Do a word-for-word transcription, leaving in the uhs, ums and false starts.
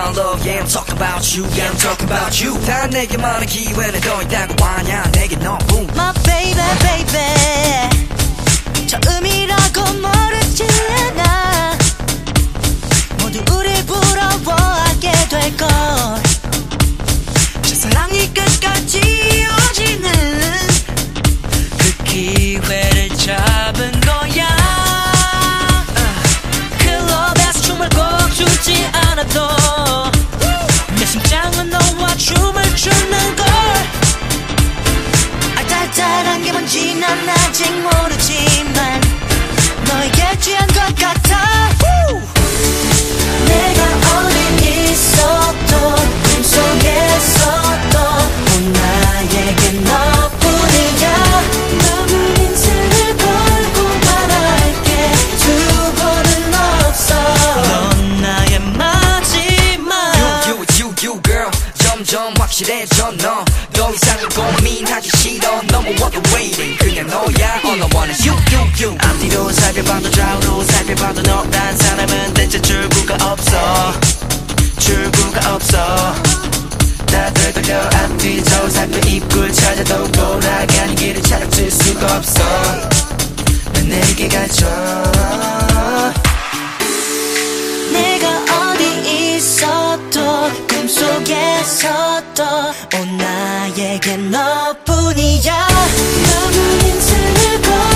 about love, yeah I'm talking about you, yeah I'm talking about you. 단 내게만의 기회는 더 있다고 하냐 내게 너무 My baby baby 처음이라고 모르지 않아 모두 우릴 부러워하게 될걸 첫사랑이 끝까지 이어지는 그 기회를 잡은 거야 그 러브에서 춤을 꼭 추지 않아도 내 심장은 너와 춤을 추는걸 알딸딸한 게 뭔지 난 아직 모르지만 너에게 취한 것 같아 내가 어디 있어도 꿈속에서도 온 나에게 너뿐이야 남은 인생을 걸고 말할게 두 번은 없어 넌 나의 마지막 You, you, you, you girl 점점 확실해져 너 더 이상은 고민하기 싫어 No more what you're waiting 그냥 너야 All I want is you, you, you 앞뒤로 살펴봐도 좌우로 살펴봐도 너란 사람은 대체 출구가 없어 출구가 없어 다들 돌려 앞뒤 저 살펴 입구를 찾아도 돌아가는 길을 찾을 수가 없어 난 내게 갇혀 내가 어디 있어도 꿈속에서도 온 나에게 너뿐이야 남은 인생을 걸